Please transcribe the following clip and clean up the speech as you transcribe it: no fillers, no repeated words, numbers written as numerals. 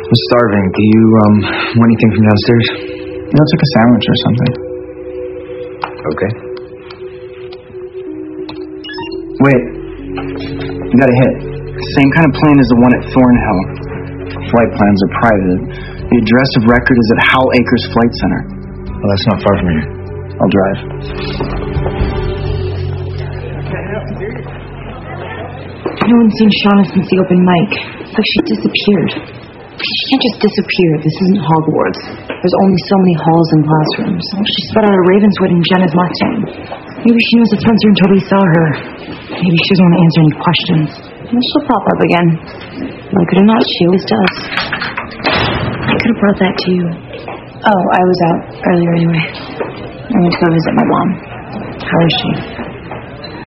I'm starving. Do you, want anything from downstairs? It's like a sandwich or something. Okay. Wait. You got a hit. Same kind of plane as the one at Thornhill. Flight plans are private. The address of record is at Howell Acres Flight Center. Well, that's not far from here. I'll drive. No one's seen Shauna since the open mic. It's like she disappeared. She can't just disappear. This isn't Hogwarts. There's only so many halls and classrooms. She sped out of Ravenswood in Jenna's Mustang. Maybe she knows that Spencer and Toby saw her. Maybe she doesn't want to answer any questions. And she'll pop up again. Like it or not, she always does. I could have brought that to you. Oh, I was out earlier anyway. I went to go visit my mom. How is she?